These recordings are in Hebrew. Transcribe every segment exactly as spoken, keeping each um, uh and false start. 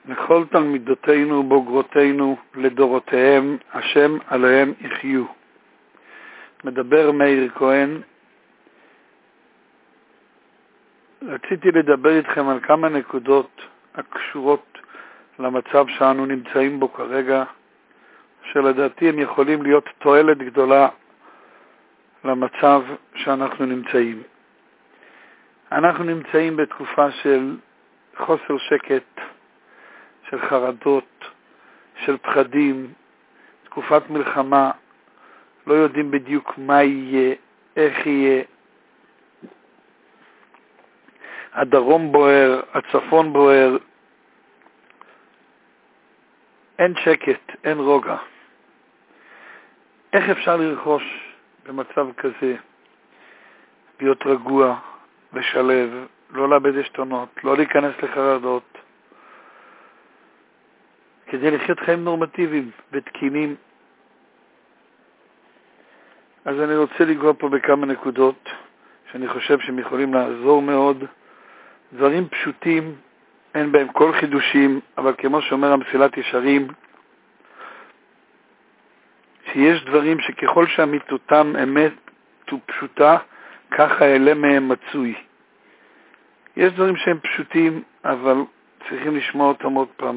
לכל תלמידותינו ובוגרותינו לדורותיהם, השם עליהם יחיו. מדבר מאיר כהן. רציתי לדבר איתכם על כמה נקודות הקשורות למצב שאנו נמצאים בו כרגע, שלדעתי הם יכולים להיות תועלת גדולה למצב שאנחנו נמצאים. אנחנו נמצאים בתקופה של חוסר שקט, של חרדות, של פחדים, תקופת מלחמה, לא יודעים בדיוק מה יהיה, איך יהיה. הדרום בוער, הצפון בוער, אין שקט, אין רוגע. איך אפשר לרכוש במצב כזה, להיות רגוע ושלב, לא לאבד עשתונות, לא להיכנס לחרדות, כדי לחיות חיים נורמטיביים ותקינים? אז אני רוצה לגוע פה בכמה נקודות שאני חושב שהם יכולים לעזור מאוד. דברים פשוטים, אין בהם כל חידושים, אבל כמו שאומר המסילת ישרים, שיש דברים שככל שאמיתותם אמת ופשוטה, ככה אלה מהם מצוי. יש דברים שהם פשוטים, אבל צריכים לשמוע אותם עוד פעם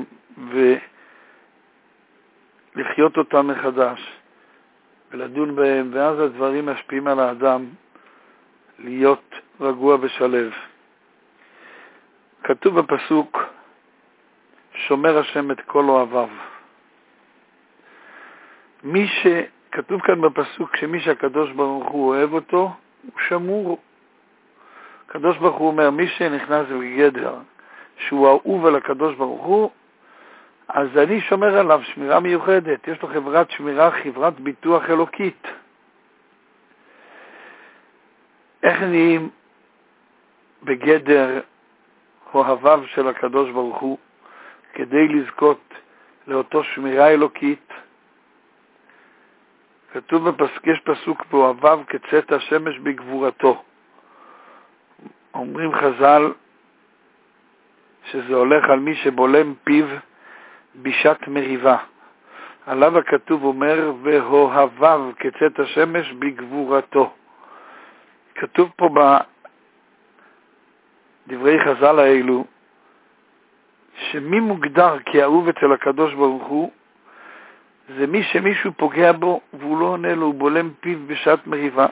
ולחיות אותם מחדש ולדון בהם, ואז הדברים משפיעים על האדם להיות רגוע ושלב. כתוב בפסוק, שומר השם את כל אוהביו. מי שכתוב כאן בפסוק שמי שהקדוש ברוך הוא אוהב אותו, הוא שמור. הקדוש ברוך הוא אומר, מי שנכנס לגדר שהוא אהוב על הקדוש ברוך הוא, אז אני שומר עליו שמירה מיוחדת. יש לו חברת שמירה, חברת ביטוח אלוקית. איך נהיים בגדר אוהביו של הקדוש ברוך הוא כדי לזכות לאותו שמירה אלוקית? כתוב בפסוק, יש פסוק פה, אוהביו כצאת השמש בגבורתו. אומרים חז"ל שזה הולך על מי שבולם פיו בשעת מריבה. עליו הכתוב אומר, ואוהביו כצאת השמש בגבורתו. כתוב פה בדברי חז"ל האלו, שמי מוגדר כאהוב אצל הקדוש ברוך הוא, זה מי שמישהו פוגע בו והוא לא עונה לו, הוא בולם פיו בשעת מריבה.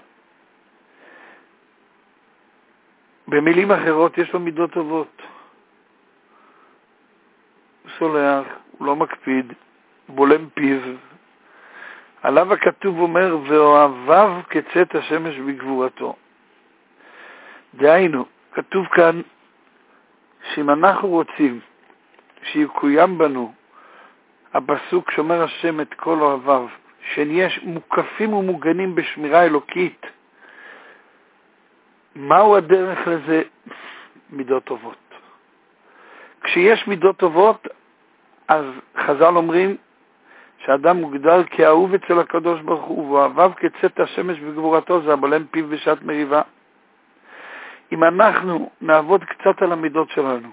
במילים אחרות, יש לו מידות טובות. הוא סולח, הוא לא מקפיד, הוא בולם פיו. עליו הכתוב אומר, ואוהביו כצאת השמש בגבורתו. דהיינו, כתוב כאן, שאם אנחנו רוצים שיקוים בנו הפסוק שומר השם את כל אוהביו, שנהיה מוקפים ומוגנים בשמירה אלוקית, מהו הדרך לזה? מידות טובות. כשיש מידות טובות, אז חז"ל אומרים שאדם מוגדר כאהוב אצל הקדוש ברוך הוא, ואוהביו כצאת השמש בגבורתו, זה הבולם פיו בשעת מריבה. אם אנחנו נעבוד קצת על המידות שלנו,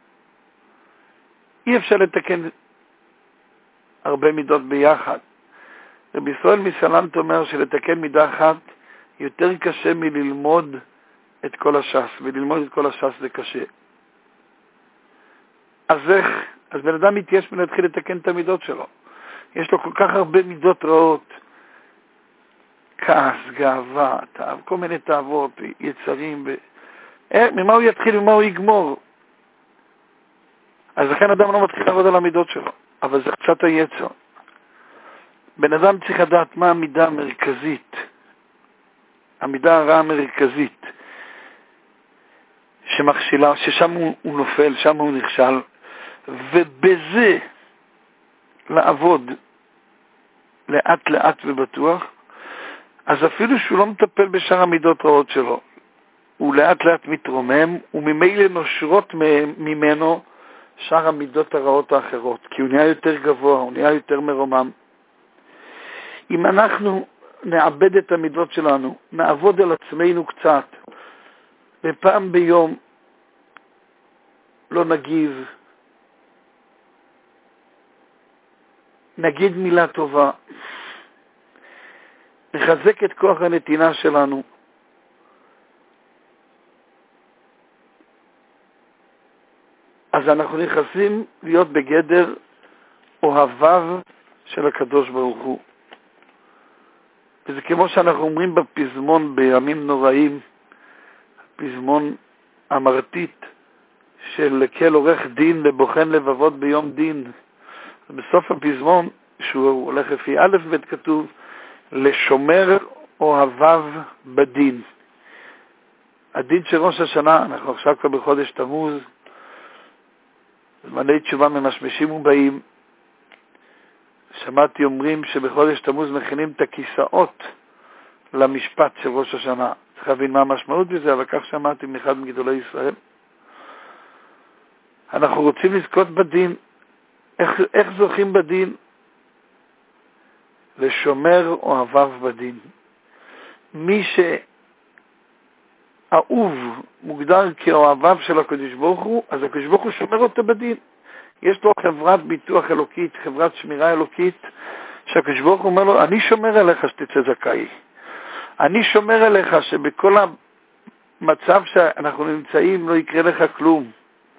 אי אפשר לתקן הרבה מידות ביחד. רבי ישראל מסלנט אומר שלתקן מידה אחת יותר קשה מללמוד את כל הש"ס, וללמוד את כל הש"ס זה קשה. אז איך? אז בן אדם מתייש מלהתחיל לתקן את המידות שלו. יש לו כל כך הרבה מידות רעות, כעס, גאווה, תאו, כל מיני תאוות, יצרים. ב... אה, ממה הוא יתחיל וממה הוא יגמור? אז לכן אדם לא מתחיל לעבוד על המידות שלו, אבל זה קצת היצר. בן אדם צריך לדעת מה המידה המרכזית, המידה הרעה המרכזית, שמכשילה, ששם הוא, הוא נופל, שם הוא נכשל, ובזה לעבוד לאט לאט ובטוח, אז אפילו שהוא לא מטפל בשאר המידות רעות שלו, הוא לאט לאט מתרומם, וממילא נושרות ממנו שאר המידות הרעות האחרות, כי הוא נהיה יותר גבוה, הוא נהיה יותר מרומם. אם אנחנו נאבד את המידות שלנו, נעבוד על עצמנו קצת, ופעם ביום לא נגיב, נגיד מילה טובה, נחזק את כוח הנתינה שלנו, אז אנחנו נכנסים להיות בגדר אוהביו של הקדוש ברוך הוא. וזה כמו שאנחנו אומרים בפזמון בימים נוראים, פזמון המרתית של כל עורך דין ובוחן לבבות ביום דין. בסוף הפזמון, שהוא הולך לפי א' ב' כתוב, לשומר אוהביו בדין. הדין של ראש השנה, אנחנו עכשיו כבר בחודש תמוז, זמני תשובה ממשמשים ובאים. שמעתי אומרים שבחודש תמוז מכינים את הכיסאות למשפט של ראש השנה. צריך להבין מה המשמעות בזה, אבל כך שמעתי מאחד מגדולי ישראל. אנחנו רוצים לזכות בדין. איך, איך זוכים בדין? לשומר אוהביו בדין. מי שאהוב מוגדר כאוהביו של הקדוש ברוך הוא, אז הקדוש ברוך הוא שומר אותו בדין. יש לו חברת ביטוח אלוקית, חברת שמירה אלוקית, שהקדוש ברוך הוא אומר לו, אני שומר עליך שתצא זכאי. אני שומר עליך שבכל המצב שאנחנו נמצאים לא יקרה לך כלום.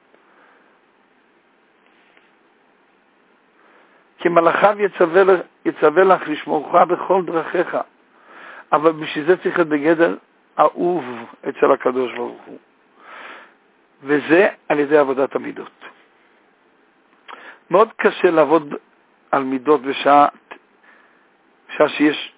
כי מלאכיו יצווה, יצווה לך לשמורך בכל דרכיך. אבל בשביל זה צריך להיות בגדר אהוב אצל הקדוש ברוך הוא. וזה על ידי עבודת המידות. מאוד קשה לעבוד על מידות בשעה, בשעה שיש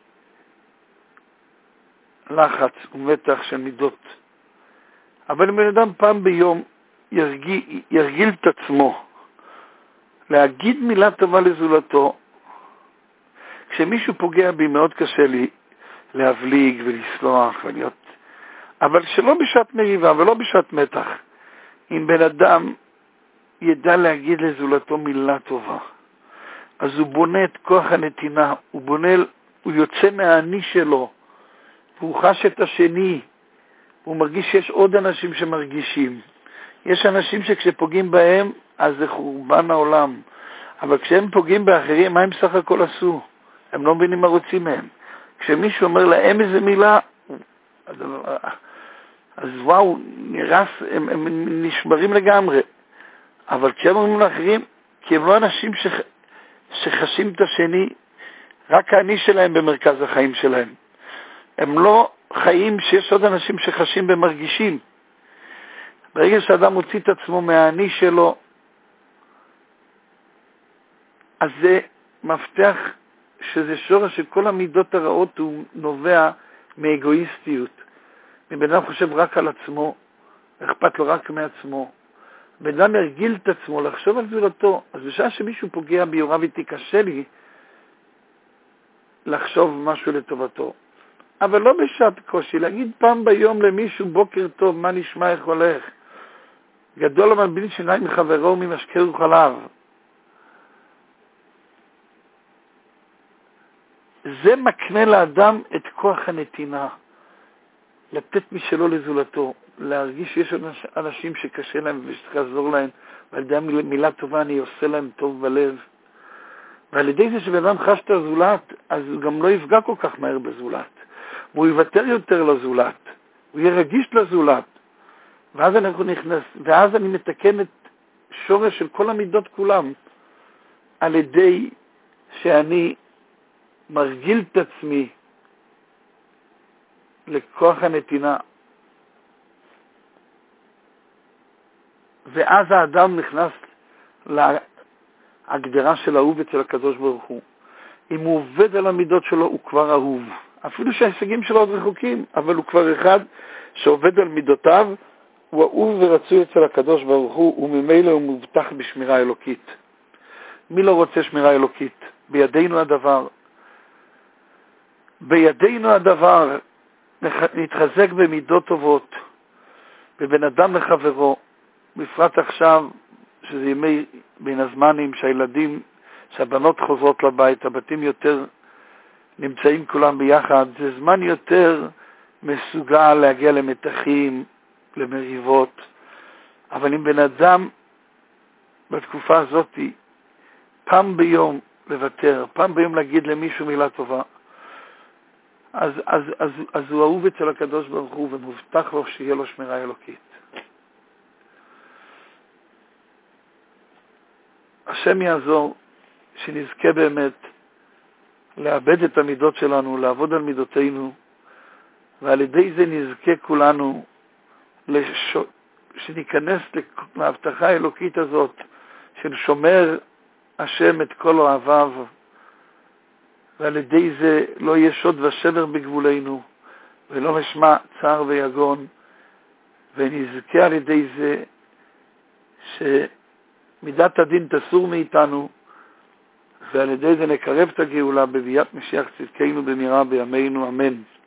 לחץ ומתח של מידות. אבל אם בן אדם פעם ביום ירגיל, ירגיל את עצמו, להגיד מילה טובה לזולתו, כשמישהו פוגע בי מאוד קשה לי להבליג ולסלוח ולהיות, אבל שלא בשעת מריבה ולא בשעת מתח. אם בן אדם ידע להגיד לזולתו מילה טובה, אז הוא בונה את כוח הנתינה, הוא בונה, הוא יוצא מהעני שלו, והוא חש את השני, הוא מרגיש שיש עוד אנשים שמרגישים. יש אנשים שכשפוגעים בהם, אז זה חורבן העולם. אבל כשהם פוגעים באחרים, מה הם סך הכל עשו? הם לא מבינים מה רוצים מהם. כשמישהו אומר להם איזה מילה, אז, אז וואו, נרס, הם, הם נשברים לגמרי. אבל כשהם אומרים לאחרים, כי הם לא אנשים ש, שחשים את השני, רק האני שלהם במרכז החיים שלהם. הם לא חיים שיש עוד אנשים שחשים ומרגישים. ברגע שאדם מוציא את עצמו מהאני שלו, אז זה מפתח שזה שורש של כל המידות הרעות, הוא נובע מאגואיסטיות. מבן אדם חושב רק על עצמו, אכפת לו רק מעצמו. בן אדם ירגיל את עצמו לחשוב על זולתו, אז בשעה שמישהו פוגע ביוריו איתי, קשה לי לחשוב משהו לטובתו. אבל לא בשעת קושי, להגיד פעם ביום למישהו בוקר טוב, מה נשמע, איך הולך. גדול המלבין שיניים מחברו וממשקהו חלב. זה מקנה לאדם את כוח הנתינה, לתת משלו לזולתו, להרגיש שיש אנשים שקשה להם ושצריך לעזור להם, ועל ידי מילה טובה אני עושה להם טוב בלב. ועל ידי זה שבן אדם חש את הזולת, אז הוא גם לא יפגע כל כך מהר בזולת. והוא יוותר יותר לזולת, הוא יהיה רגיש לזולת. ואז אנחנו נכנס, ואז אני מתקן את שורש של כל המידות כולם, על ידי שאני מרגיל את עצמי לכוח הנתינה. ואז האדם נכנס להגדרה של אהוב אצל הקדוש ברוך הוא. אם הוא עובד על המידות שלו, הוא כבר אהוב. אפילו שההישגים שלו עוד רחוקים, אבל הוא כבר אחד שעובד על מידותיו, הוא אהוב ורצוי אצל הקדוש ברוך הוא, וממילא הוא מובטח בשמירה אלוקית. מי לא רוצה שמירה אלוקית? בידינו הדבר. בידינו הדבר, נתחזק במידות טובות, בבין אדם לחברו, בפרט עכשיו, שזה ימי בין הזמנים, שהילדים, שהבנות חוזרות לבית, הבתים יותר נמצאים כולם ביחד, זה זמן יותר מסוגל להגיע למתחים, למריבות. אבל אם בן אדם בתקופה הזאת, פעם ביום, לוותר, פעם ביום להגיד למישהו מילה טובה, אז, אז, אז, אז הוא אהוב אצל הקדוש ברוך הוא ומובטח לו שיהיה לו שמירה אלוקית. השם יעזור שנזכה באמת לאבד את המידות שלנו, לעבוד על מידותינו, ועל ידי זה נזכה כולנו לש... שניכנס להבטחה האלוקית הזאת של שומר השם את כל אוהביו, ועל ידי זה לא יהיה שוד ושבר בגבולנו, ולא נשמע צער ויגון, ונזכה על ידי זה שמידת הדין תסור מאיתנו, ועל ידי זה נקרב את הגאולה בביאת משיח צדקנו במהרה בימינו, אמן.